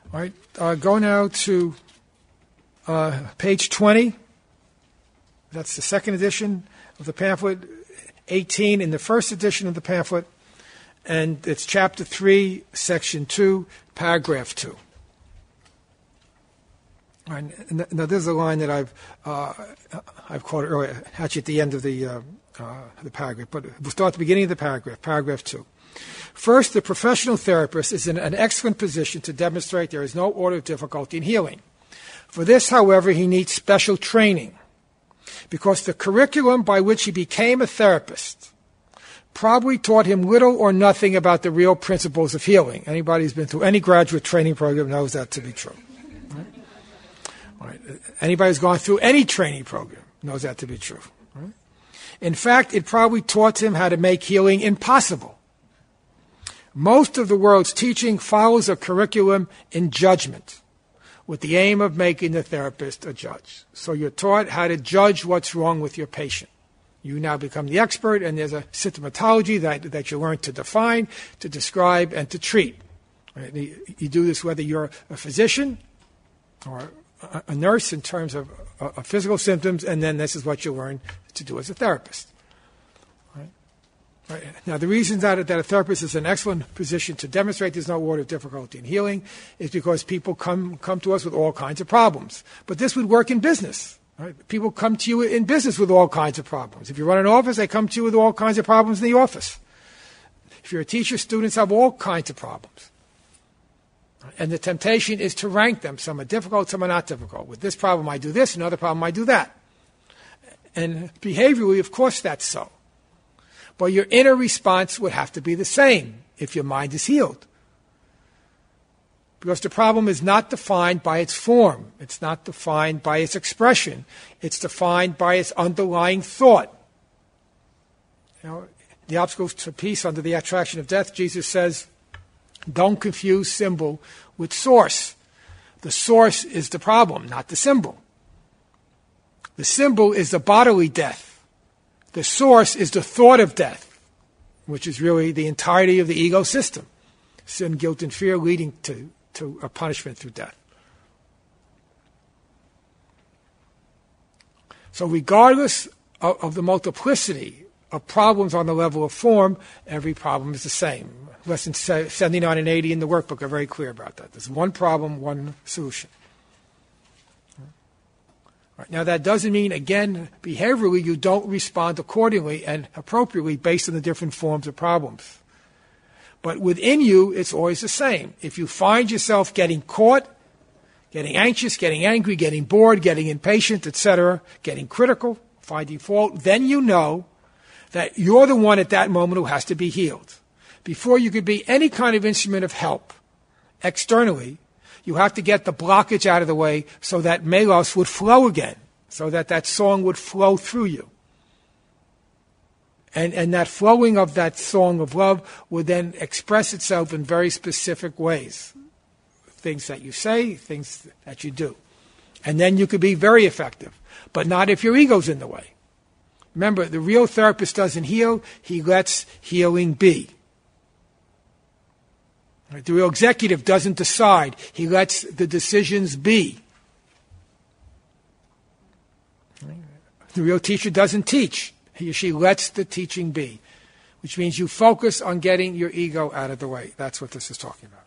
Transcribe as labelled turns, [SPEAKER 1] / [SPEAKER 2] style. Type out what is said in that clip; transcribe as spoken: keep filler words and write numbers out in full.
[SPEAKER 1] All right, uh, go now to uh, page twenty. That's the second edition of the pamphlet, eighteen in the first edition of the pamphlet, and it's chapter three, section two, paragraph two. All right, now, there's a line that I've uh, I've quoted earlier, actually at the end of the uh, uh, the paragraph, but we'll start at the beginning of the paragraph, paragraph two. First, the professional therapist is in an excellent position to demonstrate there is no order of difficulty in healing. For this, however, he needs special training, because the curriculum by which he became a therapist probably taught him little or nothing about the real principles of healing. Anybody who's been through any graduate training program knows that to be true. Right? All right. Anybody who's gone through any training program knows that to be true. Right? In fact, it probably taught him how to make healing impossible. Most of the world's teaching follows a curriculum in judgment, with the aim of making the therapist a judge. So you're taught how to judge what's wrong with your patient. You now become the expert, and there's a symptomatology that, that you learn to define, to describe, and to treat. Right? You do this whether you're a physician or a, a nurse in terms of, of physical symptoms, and then this is what you learn to do as a therapist. Right. Now, the reason that, that a therapist is in an excellent position to demonstrate there's no order of difficulty in healing is because people come, come to us with all kinds of problems. But this would work in business. Right? People come to you in business with all kinds of problems. If you run an office, they come to you with all kinds of problems in the office. If you're a teacher, students have all kinds of problems. And the temptation is to rank them. Some are difficult, some are not difficult. With this problem, I do this, another problem, I do that. And behaviorally, of course, that's so. But your inner response would have to be the same if your mind is healed. Because the problem is not defined by its form. It's not defined by its expression. It's defined by its underlying thought. You know, the obstacles to peace under the attraction of death, Jesus says, don't confuse symbol with source. The source is the problem, not the symbol. The symbol is the bodily death. The source is the thought of death, which is really the entirety of the ego system. Sin, guilt, and fear leading to, to a punishment through death. So regardless of, of the multiplicity of problems on the level of form, every problem is the same. Lessons seventy-nine and eighty in the workbook are very clear about that. There's one problem, one solution. Right. Now, that doesn't mean, again, behaviorally, you don't respond accordingly and appropriately based on the different forms of problems. But within you, it's always the same. If you find yourself getting caught, getting anxious, getting angry, getting bored, getting impatient, et cetera, getting critical, finding fault, then you know that you're the one at that moment who has to be healed. Before you could be any kind of instrument of help externally, you have to get the blockage out of the way so that melos would flow again, so that that song would flow through you. And, and that flowing of that song of love would then express itself in very specific ways. Things that you say, things that you do. And then you could be very effective, but not if your ego's in the way. Remember, the real therapist doesn't heal, he lets healing be. The real executive doesn't decide. He lets the decisions be. The real teacher doesn't teach. He or she lets the teaching be, which means you focus on getting your ego out of the way. That's what this is talking about.